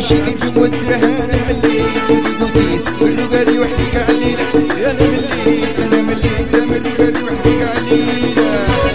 شيء في مودرها انا مليت وقوتيت بالرقادي وحدي قاع الليله يا انا مليت من الرقادي وحدي قاع الليله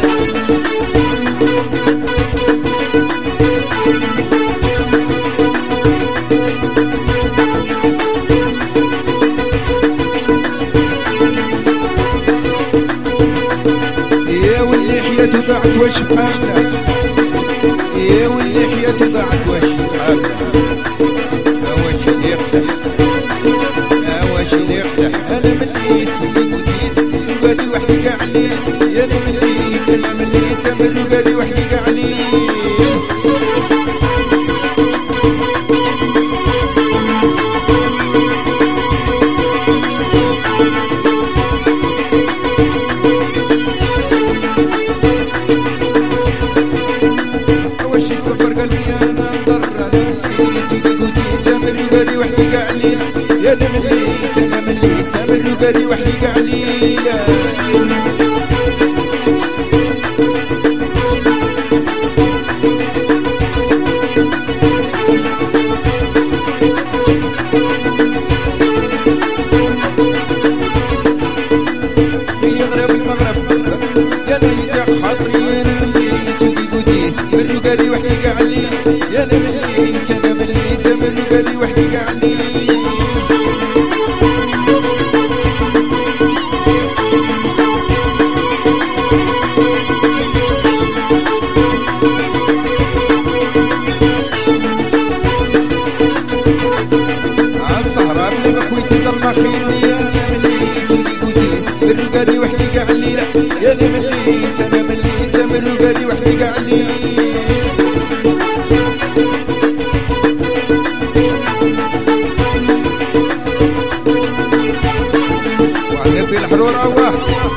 يا واللي حياته ضاعت وش حامله يا واللي حياته ضاعت وش حامله واش اللي يفلح واش اللي يفلح انا مليت وقوتيت الرقادي وحدي قاع الليل يا انا مليت من الرقادي وحدي قاع الليل سفر قلبي انا مضر انا مليت وقوتيت من الرقادي وحدي قاع الليل يا انا مليت من الرقادي وحدي قاع الليل فين يغرب المغرب يا ليت خاطري انا مليت وقوتيت من الرقادي وحدي قاع الليل يا انا مليت من الرقادي وحدي قاع الليل عالصحراء بلا ما خويتي ظلمة خيري يا انا مليت وقوتيت من الرقادي وحدي قاع الليل يا انا مليت من الرقادي وحدي قاع الليل وعنبي الحرور اواه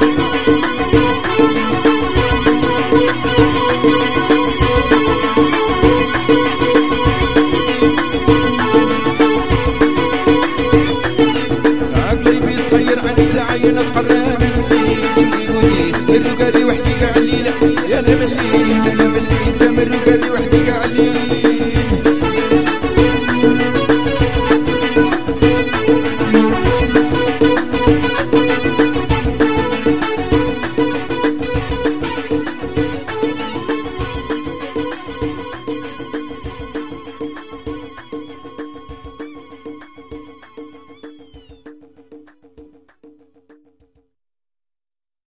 عقلي بيصير عن ساعة ينتقرب مليت وقوتيت من الرقادي وحدي قاع الليل يا انا مليت